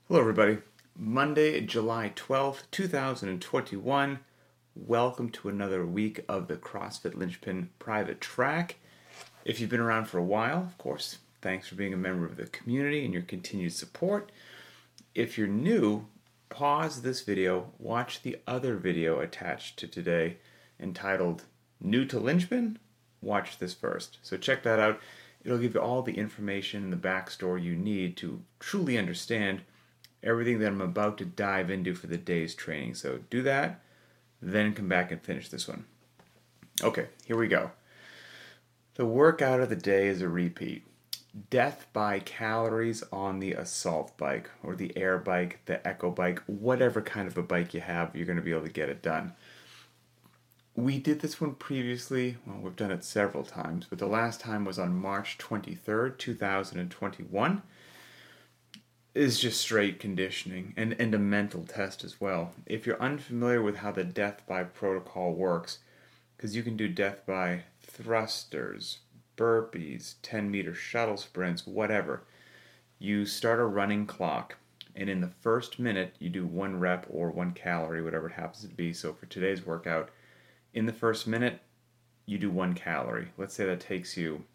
Hello, everybody. Monday, July 12th, 2021. Welcome to another week of the CrossFit Linchpin Private Track. If you've been around for a while, of course, thanks for being a member of the community and your continued support. If you're new, pause this video, watch the other video attached to today entitled New to Linchpin? Watch this first. So check that out. It'll give you all the information and the backstory you need to truly understand everything that I'm about to dive into for the day's training. So do that, then come back and finish this one. Okay, here we go. The workout of the day is a repeat. Death by calories on the assault bike or the air bike, the echo bike, whatever kind of a bike you have, you're going to be able to get it done. We did this one previously, well, we've done it several times, but the last time was on March 23rd, 2021. Is just straight conditioning and a mental test as well. If you're unfamiliar with how the death by protocol works, because you can do death by thrusters, burpees, 10-meter shuttle sprints, whatever. You start a running clock, and in the first minute, you do 1 rep or 1 calorie, whatever it happens to be. So for today's workout, in the first minute, you do 1 calorie. Let's say that takes you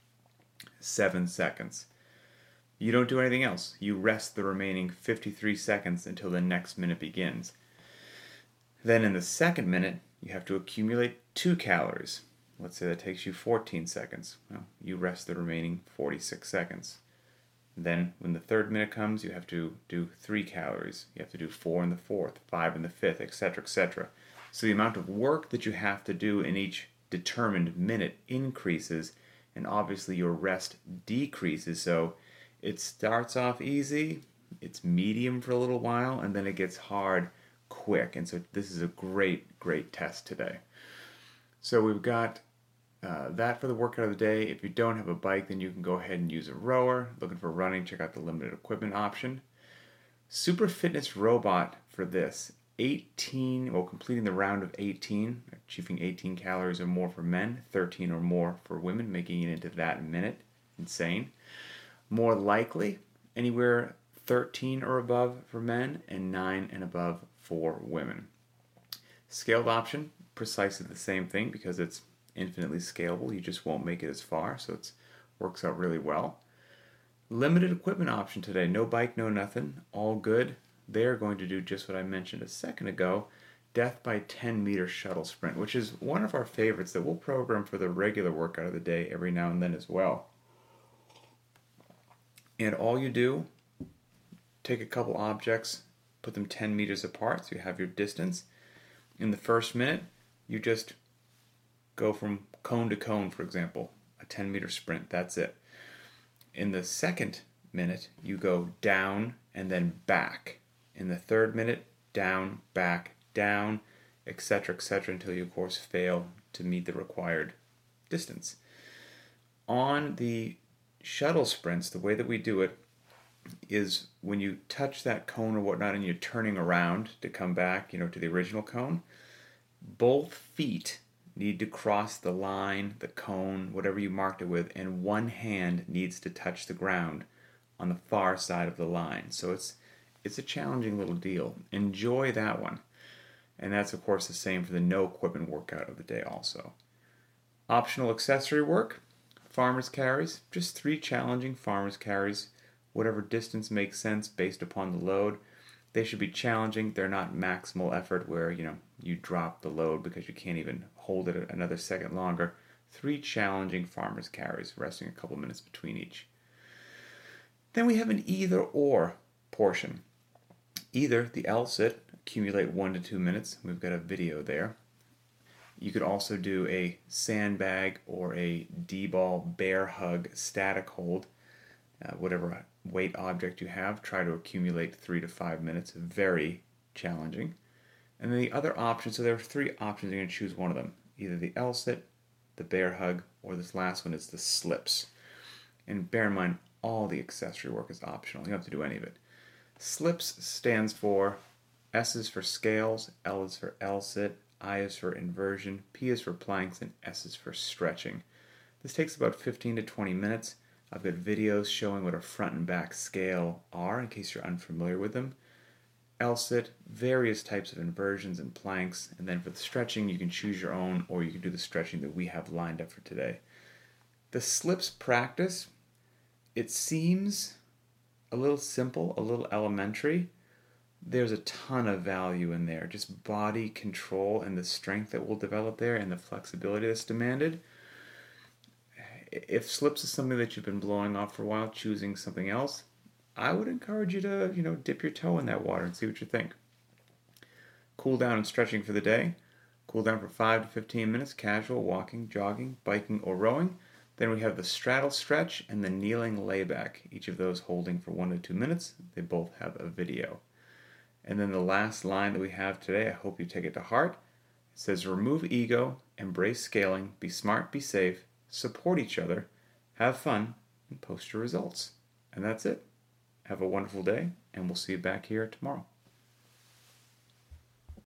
7 seconds. You don't do anything else. You rest the remaining 53 seconds until the next minute begins. Then in the second minute, you have to accumulate 2 calories. Let's say that takes you 14 seconds. Well, you rest the remaining 46 seconds. Then when the third minute comes, you have to do 3 calories. You have to do 4 in the fourth, 5 in the fifth, etc., etc. So the amount of work that you have to do in each determined minute increases, and obviously your rest decreases. So it starts off easy, it's medium for a little while, and then it gets hard quick. And so this is a great, great test today. So we've got that for the workout of the day. If you don't have a bike, then you can go ahead and use a rower. Looking for running, check out the limited equipment option. Super Fitness Robot for this. Completing the round of 18, achieving 18 calories or more for men, 13 or more for women, making it into that minute. Insane. More likely, anywhere 13 or above for men and 9 and above for women. Scaled option, precisely the same thing because it's infinitely scalable. You just won't make it as far, so it works out really well. Limited equipment option today. No bike, no nothing. All good. They're going to do just what I mentioned a second ago, death by 10-meter shuttle sprint, which is one of our favorites that we'll program for the regular workout of the day every now and then as well. And all you do, take a couple objects, put them 10 meters apart so you have your distance. In the first minute, you just go from cone to cone, for example, a 10-meter sprint, that's it. In the second minute, you go down and then back. In the third minute, down, back, down, etc., until you, of course, fail to meet the required distance. On the shuttle sprints, the way that we do it is when you touch that cone or whatnot and you're turning around to come back, to the original cone, both feet need to cross the line, the cone, whatever you marked it with, and one hand needs to touch the ground on the far side of the line. So it's a challenging little deal. Enjoy that one. And that's, of course, the same for the no equipment workout of the day also. Optional accessory work. Farmer's carries, just 3 challenging farmer's carries, whatever distance makes sense based upon the load. They should be challenging. They're not maximal effort where, you drop the load because you can't even hold it another second longer. 3 challenging farmer's carries, resting a couple minutes between each. Then we have an either or portion. Either the L-sit, accumulate 1 to 2 minutes. We've got a video there. You could also do a sandbag or a D-ball bear hug static hold, whatever weight object you have. Try to accumulate 3 to 5 minutes. Very challenging. And then the other option, so there are 3 options. You're going to choose one of them. Either the L-sit, the bear hug, or this last one is the slips. And bear in mind, all the accessory work is optional. You don't have to do any of it. Slips stands for, S is for scales, L is for L-sit, I is for inversion, P is for planks, and S is for stretching. This takes about 15 to 20 minutes. I've got videos showing what a front and back scale are in case you're unfamiliar with them. L-sit, various types of inversions and planks, and then for the stretching you can choose your own or you can do the stretching that we have lined up for today. The slips practice, it seems a little simple, a little elementary. There's a ton of value in there. Just body control and the strength that will develop there and the flexibility that's demanded. If slips is something that you've been blowing off for a while, choosing something else, I would encourage you to, dip your toe in that water and see what you think. Cool down and stretching for the day. Cool down for 5 to 15 minutes, casual, walking, jogging, biking, or rowing. Then we have the straddle stretch and the kneeling layback, each of those holding for 1 to 2 minutes. They both have a video. And then the last line that we have today, I hope you take it to heart. It says, remove ego, embrace scaling, be smart, be safe, support each other, have fun, and post your results. And that's it. Have a wonderful day, and we'll see you back here tomorrow.